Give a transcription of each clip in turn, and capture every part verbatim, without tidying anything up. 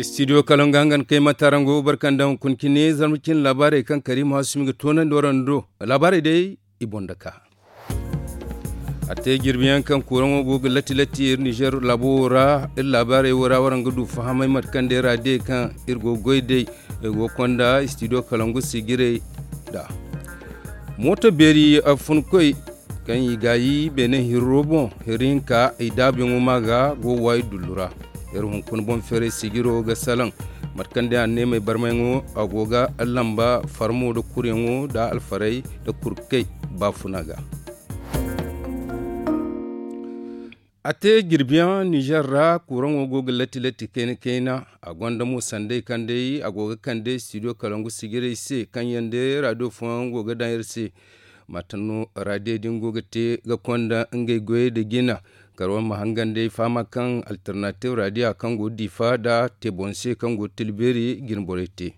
studio kalongangan kai matarango barkandan kunkine zarmukin labarai kan karim hasumi ga tonan dorando labarai dai ibondaka ate girbiyan kan kuran go lati lati Niger labora labarai wara waran gudu fahamai matkan da rade kan irgo goide go konda studio kalongo sigire da moto beri afun koi kan yigayi bene hirobon hirinka idabi ngumaga go wai dulura irin kun bon fere sigiro ga salan matkande anne mai barmayngo agoga allamba farmo da kurengo da alfarai da kurkai bafunaga ate girbiyan Niger ra kurango goga lati lati kene kena agonda mu sande kande agoga kande studio kalangu sigire se kan yande radio fon goga dayirse matano radio dingo gate ga konda ngai goye da gina karwan mahangande fama kan alternative radio kan go difa da tebonse kan go tilberi girborete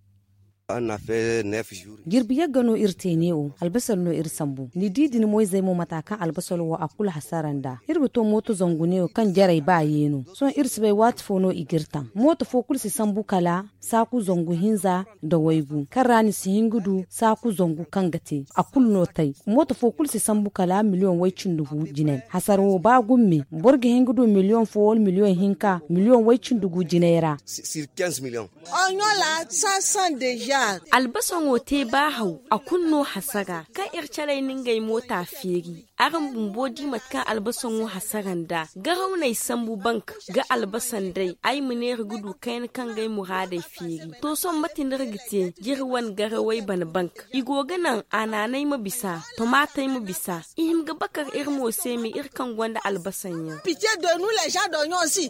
girbiya gano irtene o albasal no irsambu ni didi ni moy mo mataka albasal wa akul hasaranda irbuto moto zongune o kan jarai ba yeno son irsbe wat fono igirtan moto fokul si sambu kala saku zongu hinza da waigu karani si hingudu saku zongu kangate akul no tai moto fokul si sambu kala miliyon waicin dugu jinen hasaro ba gumme borge hingudu miliyon fol miliyon hinka miliyon waicin dugu jinera sur quinze millions on yola cinq cents déjà albasan wote ba hau a kunno hasaga ka ircalai ningai mota feri aran bumbodi matkan albasan wo hasagan da ga haunai sambu bank ga albasan dai ai munere gudu kayan kan gai muradai feri to son matin rigite girwan garawai ban bank igoga nan ananai mabisa tomatai mabisa ihim ga bakar irmo semi irkan gwanda albasan ya pitié de nous les gens d'oignon aussi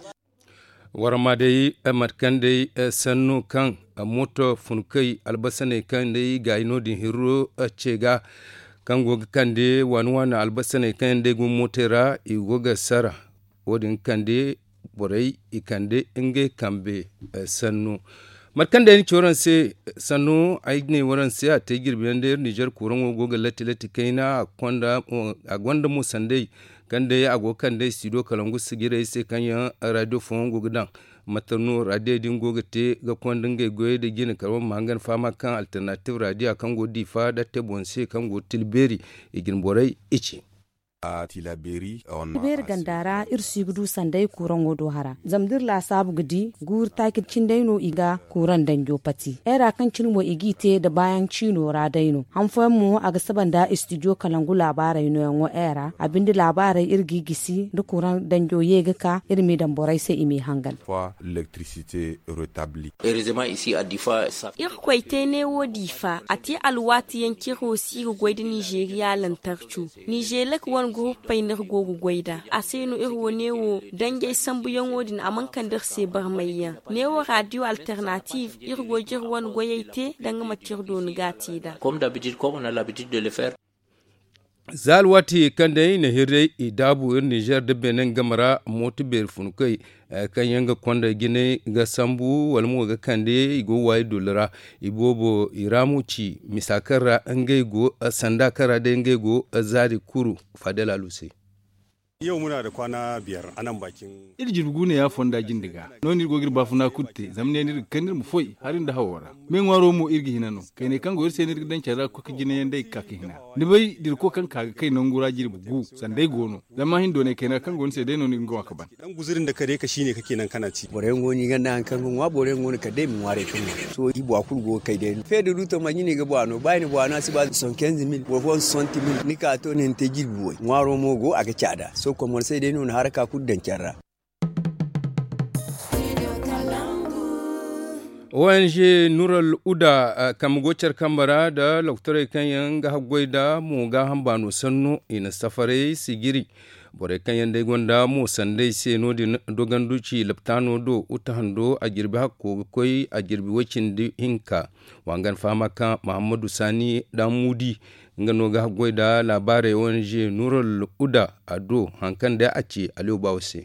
warma dai matkan dai sannu kan a moto funkai albasane kan dai ga inodin hiro a cega kan goga kan dai wani wani albasane kan dai gun motera i goga sara wadin kan dai borai i kan dai inge kambe sannu markan da ni coran se sannu ai ne waran se a te girbiyan da Niger kuran goga lati lati kaina a kwanda a gwanda mu sandai kan dai agokan dai studio kalangu sigire se kan ya radio fon gogudan matano radio din gogate ga kwandin ga goye da gina karwan mangan fama kan alternative radio kan go difa da tebonse kan go tilberi igin borai ichi a tilaberi on ber gandara irsi gudu sandai kuran wodo hara zamdir la sabu gudi gur takit cindaino iga kuran danjo pati era kan cinmo igite da bayan cino radaino han mu aga sabanda studio kalangu labarai no yango era abindi labarai irgi gisi da kuran danjo yega ka irmi dan borai sai imi hangal fois l'électricité rétablie heureusement ici à Difa irkwaite ne wo difa ati alwati yankiro si goide Nigeria lantarchu Nigelek wan groupe painar gogo goida aseno irwo newo dange sambu yanwodin amankan dar se barmayya newo radio alternative irgo jirwan goyete danga matirdo ngati da comme d'habitude comme on a l'habitude de le faire zalwati kande ne hirre idabu ir Niger de Benin gamara moti ber funkai kan yanga konda gine ga sambu walmu ga kande igo wai dolara ibobo iramuci misakara ngego sanda kara de ngego zari kuru fadela lusi yau muna da kwana biyar a nan bakin irjirgu ne ya fonda jindiga non irgo gir bafuna kutte zamne ni kanir mu foi harin da hawara men waro mu irgi hinano kai ne kango irse ni dan cara ko kijine yandai kake hina ni bai dir ko kan kaga kai non gura jirbu gu sandai gono zama hindo ne kai na kango sai dai non ngo aka ban dan guzurin da kare ka shine kake nan kana ci bore ngoni ganda an kan wa bore ngoni ka dai mu ware tun so ibo akul go kai dai fe da ruto manyine ga bwano bai ni bwana si ba son quinze mille bo fon soixante mille ni ka to ne te jirbu waro mo go aga cada so kamar sai dai nuna haraka kuddan kyarra. O N G Nural Uda uh, kam gocar kambara da lautare kanyan ga hagwai da mu ga hambano sannu ina safare sigiri bore kanyan dai gonda mu sandai se no di dogan duci laptano do utahando a girbi hakko koi a girbi wacin di hinka wangan fama kan Muhammadu Sani dan Mudi ngano ga hagwai da labare O N G Nural Uda ado hankan da a ce Aliyu Bawse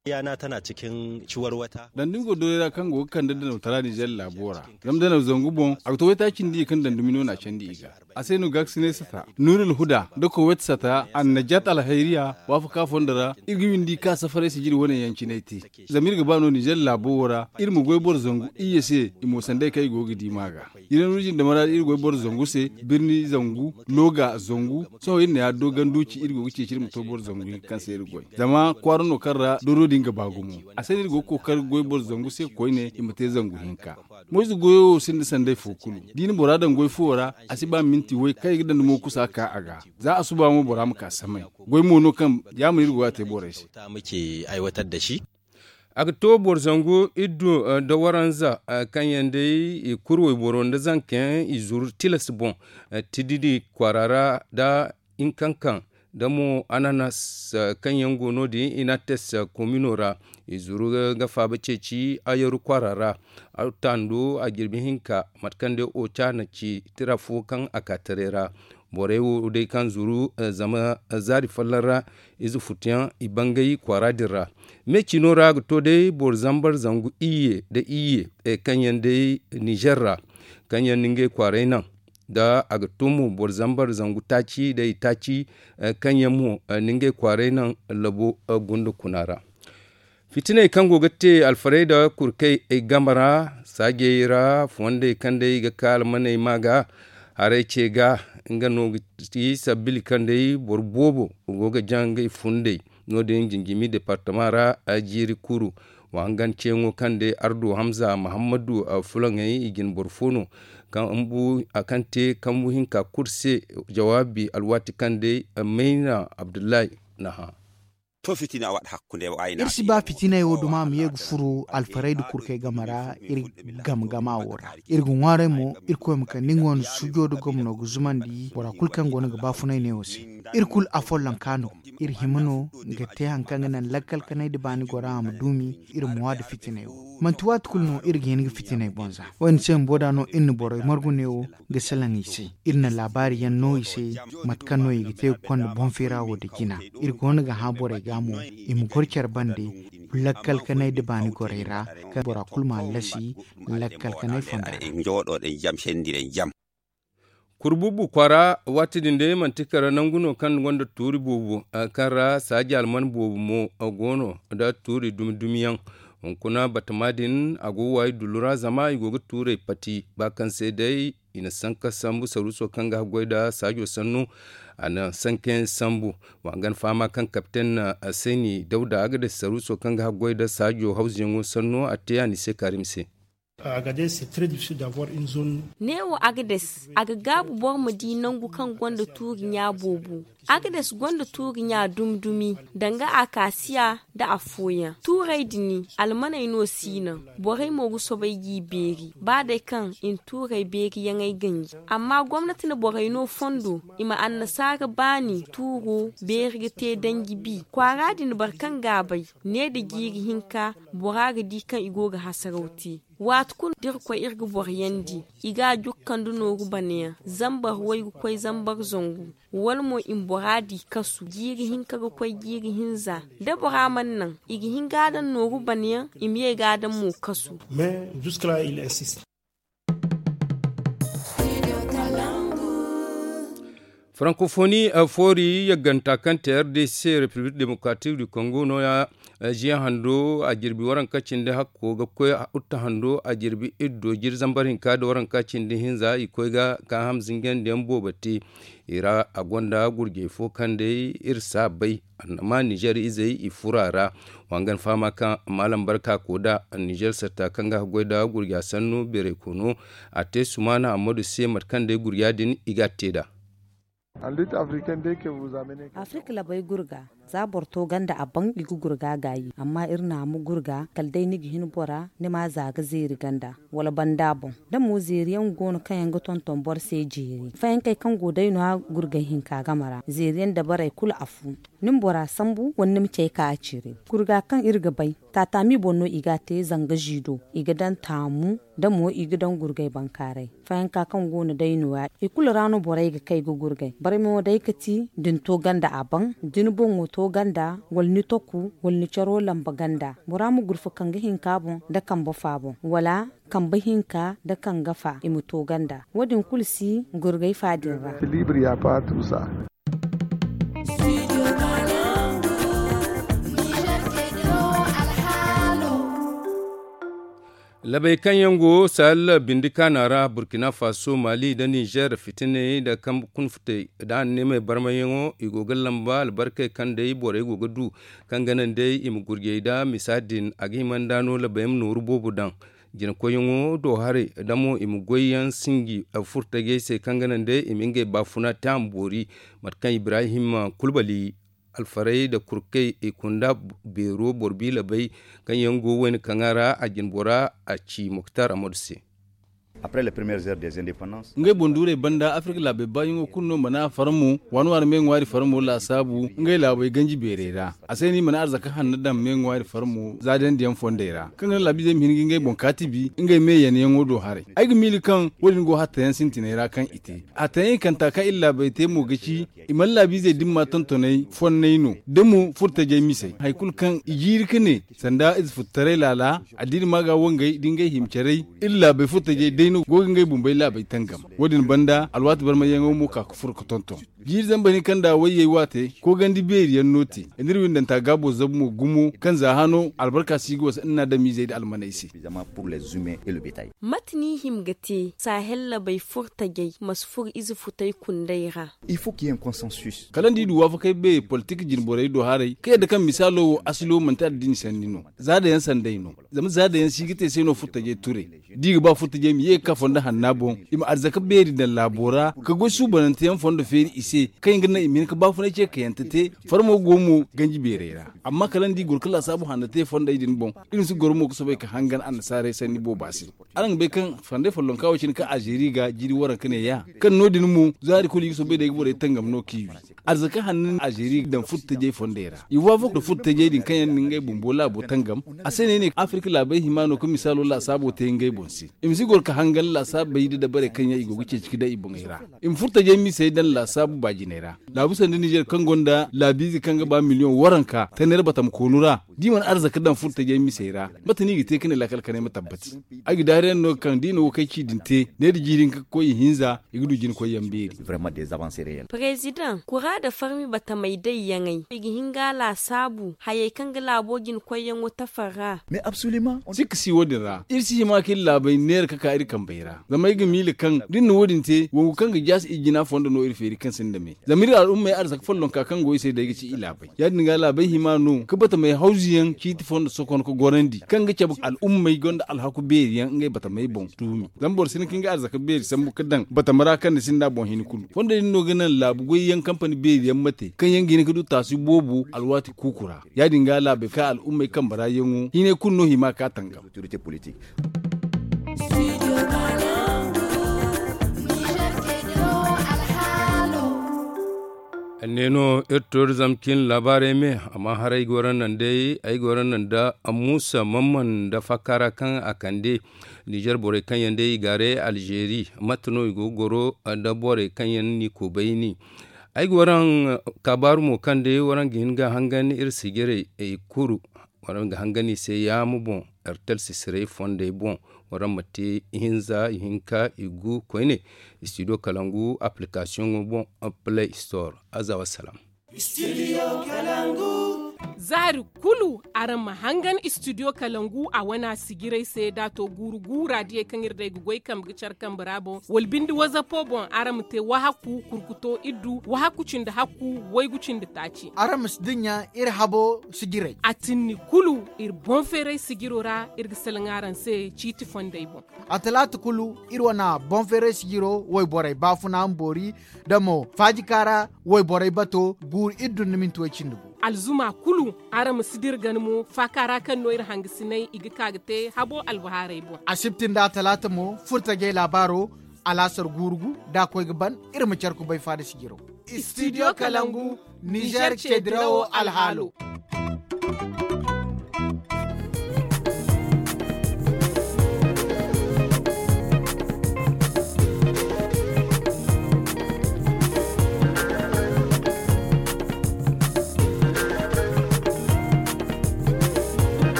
yana tana cikin ciwar wata dan dingo dole kan go kan da da tara ni jalla bora gam da na zangu bon a to wata kin di kan dan dumino na can di iga a sai no gaksine sata nurul huda da ko wata ta an najat al hayriya wa fa ka fondara irgin di ka safare su jiri wannan yanki ne ti zamir ga bano ni jalla bora irmu goy bor zangu iye se imo sande kai go gidi maga idan rujin da mara irgo bor zangu se birni zangu loga zangu so yin ya dogan duci irgo gice shirin to bor zangu kan sai irgo zama kwaruno karra doro dinga bagumu a sai irgo ko kar goy bor zangu se ko ne imate zangu hinka mozu goyo sinde sande fukulu dini boradan goy fora asiba minti wai kai gidan mu kusa ka aga za a suba mu bora muka samai goy mu no kan ya mu irgo ta bore shi ta muke aiwatar da shi Octobre zango idu uh, da waranza uh, kan yande i kurwe boron da zanken i zur tilas bon uh, tididi kwarara da inkankan da mu ananas uh, kan yango no di inates uh, kominora i zuru ga faba ceci ayaru kwarara autando a girbi hinka matkande o na ci tirafu kan akatarera borewo dai kan zuru uh, zama uh, zari fallara izu futiyan ibangai kwaradira me kinora to dai bor zambar zangu iye da iye e kanyan dai nigerra kanyan ninge kwarenan da agatumu bor zambar zangu taci da itaci uh, kanyan mu uh, ninge kwarenan labo uh, gundu kunara fitina kan gogatte alfareda kurkai e gamara sagera fonde kande ga kalmanai maga hare ce ga nga no ti sabili kande bor bobo goga jangai funde no de jinjimi departement ra ajiri kuru wangan cengo kande ardo hamza muhammadu fulangai igin borfono kan ambu akante kambu hinka kurse jawabi alwati kande maina abdullahi naha to fitina wat hakkunde wayna irsi ba fitina yo duma mi yegu furu alfaraidu kurke gamara ir gam gama wora irgu ngare mo irko mka ningon sujodo gomno guzumandi bora kulkan gona ga bafunai ne wasi irkul afollan kano ir himano ngate hankanga nan lakkal kanai de bani gora am dumi ir muwad fitina yo mantuwat kulno ir geni fitina bonza won sem bodano in boro margune yo gesalan isi irna labari yan no isi matkano yigite kon bonfira wode kina ir gona ga ha bore gamo im gorker bande lakkal kanai de bani gorera ka bora kulma lasi lakkal kanai fonda im jodo den jam sendire jam kurbubu kwara watidinde mantikara nanguno kan gonda turi bubu kara saji alman bubu mo agono da turi dum dumiyan kuna batamadin agowa dulura zama igogo ture pati bakan sai dai ina sanka sambu saruso kanga goida sajo sannu ana sanken sambu wangan fama kan kapten na seni dauda aga da saruso kanga goida sajo hausin sannu atiyani se karimse Agadez, c'est très difficile d'avoir une zone. Newo Agadez, aga gabu bor madi nangu kan gwanda turi nya bobu. Agadez gwanda turi nya dumdumi, danga akasiya da afoya. Turai dini, almana ino sina, borai mogu sobai yi beri, ba da kan in turai beri yangai ganyi. Amma gwamnati na borai no fondo, ima an nasara bani turo beri te dangi bi. Kwara din barkan gabai, ne da giri hinka, boraga di kan igoga hasarauti. Wat kun dir ko irgu boryandi iga jukkan du nogu baniya zambar wai ko zambar zongu walmo in boradi kasu giri hin kaga ko giri hinza da boraman nan igi hin gadan nogu baniya imiye gadan mu kasu mais jusque là il insiste. Francophonie a fori ya ganta kan R D C République démocratique du Congo no ya jiya hando a jirbi waran kacin da hakko ga koy utta hando a jirbi iddo jir zambarin ka da waran kacin da hinza i koy ga ka hamzin gen da mbo bati ira a gonda gurge fo kan da irsa bai amma Niger izai i furara wangan fama kan malam barka ko da Niger sata kan ga goida gurga sannu bere kuno ate sumana amadu se matkan da gurya din igateda. Afrika labai gurga za borto ganda a ban igu gurga gayi amma irna mu gurga kaldai ni gihin bora ni ma zaga zeri ganda wala banda bon da mu zeriyan gono kan yanga tonton bor se jeri fayan kai kan godai no gurga hin ka gamara zeriyan da barai kula afu nin bora sambu wonni mu ce ka cire gurga kan irga bai tatami bonno iga te zanga jido iga dan tamu da mu iga dan gurgai bankarai fayan ka kan gono dai no ya ikula rano borai ga kai go gurgai bare mo dai kati din to ganda aban din bon to to ganda wal ni toku wal ni charo lamba ganda bora mu gurfa kan gihin kabon da kan ba fabo wala kan bahinka da kan gafa imu to ganda wadin kulsi gurgai fadin ra libri ya fatu sa labai kan yango sal bindika nara burkina faso mali da niger fitine da kan kunfute da ne mai barma yango igogal lamba albarkai kan dai bore gogadu kan ganan dai im gurge da misadin agiman dano labayam nuru bobu dan jin ko yango do hare damo im goyen singi a furta geise kan ganan dai im inge bafuna tambori matkan ibrahim kulbali alfarai da kurkai ikunda bero borbi labai kan yango wani kangara a jinbora a ci muktar amodse après les premières heures des indépendances ngai bondure banda afrique labe bayin kunno mana farmu wani war men wari farmu la sabu ngai labe ganji berera aseni mana arzaka hannadan men wari farmu zaden diyan fondera kan labi zai min ngai bon katibi ngai me yan yango do hare ai mili kan wodin go hatta yan sintinera kan ite atayin kan ta ka illa bai te mo gaci imal labi zai dimma tontonai fonnai no demu furta je mise haikul kan ijir kane sanda is futare lala adin maga wangai dingai himcerei illa bai furta je dai no gogin gai bumbai labai tangam wadin banda alwatu bar mayan mu ka kufur ko tonton jir zan bani kan da waye wate ko gandi beriyan noti inirwin dan ta gabo zabmu gumu kan zahano albarka sigo wasu ina da mizai da almanaisi pour les humains et le bétail matni himgati sahel la bai furta gai masfur izu futai kundaira il faut qu'il y ait un consensus kalan di duwa fa kai be politique jinborai do harai kai da kan misalo asilo manta din sandino zada yan sandaino zama zada yan sigite sai no furta gai ture diga ba furta gai mi ka fonda hannabo ima arzaka beri da labora ka go su bananta yan fonda feri ise kai ngana imin ka ba funa ce ka yantate farmo gomo ganji berera amma kalan di gurkula sabu hannate fonda idin bon irin su gormo ku sabai ka hangan an sare sani bo basi aran be kan fande follon kawo cin ka ajeri ga jiri waran kane ya kan nodin mu zari kuli so be da gibore tangam no kiwi arzaka hannun ajeri dan futta je fondera iwa fuk da futta je din kan yan ngai bumbola bo tangam asene ne afrika labai himano ko misalo la sabo te ngai bonsi imsi gor ka hangal la sabai da bare kan ya igo gice ciki da ibon ira in furta je mi sai dan la sabu ba jinera la busan da Niger kan gonda la bizi kan ga ba miliyon waranka ta ne batam konura diman arzaka dan furta je mi sai ra mata ni gite kane la kalkane matabbati agi daren no kan dino kai ci dinte ne da jirin ka koyi hinza igudu jin koyi yamberi vraiment des avancées réelles president kura da farmi bata mai dai yangai igi hinga la sabu haye kan ga labogin koyen wata fara mais absolument siksi wodira irsi ma kin labai ner ka ka iri kan bayra zama igi mili kan dinno wodinte wongu kan ga jas igina fonda no iri feri kan sinde me zamiri al umma arzak follon ka kan goyi sai da yake ci ilabai ya dinga labai himano ka bata mai hauziyan kiti fonda sokon ko gorandi kan ga cabu al umma gonda al haku beriyan ngai bata mai bon tumi zambor sin kin ga arzaka beri sambu kadan bata mara kan da sinda bon hin kulu fonda dinno ganan labu goyen company beriyan mate kan yangi ne kudu tasu bobu alwati kukura ya dinga labai ka al umma kan barayen hine kunno hima ka tangam autorité politique neno irtor zamkin labare me amma har ai goran nan dai ai goran nan da amusa mamman da fakara kan akande Niger bore kan yande gare Algeria matno igo goro da bore kan yan ni ko bayni ai goran kabaru mo kan dai waran ginga hangani ir sigere e kuru waran ga hangani sai ya mu bon ertel sisire fonde bon waran mate hinza hinka igu koine studio kalangu application bon play store azawa salam studio kalangu zari kulu aran mahangan studio kalangu a wana sigirai sai dato guru gura die kan irda gugoi kam gicar kan brabo wal bindi waza pobon aram te wahaku kurkuto iddu wahaku cinda haku waigu cinda taci aram sdinya ir habo sigirai atinni kulu ir bon fere sigirora ir gisalangaran se chiti fondai bon atalatu kulu ir wana bon fere sigiro wai borai bafuna ambori damo fajikara wai borai bato gur iddu nimin to cindu alzuma kulu ara musidir ganmu fakara kan noir hangisinai igi kagte habo albaharai bo asibtin da talata mo furta ge labaro alasar gurgu da koy gaban irma charku bai fada sigiro studio kalangu Niger Chedrao Alhalo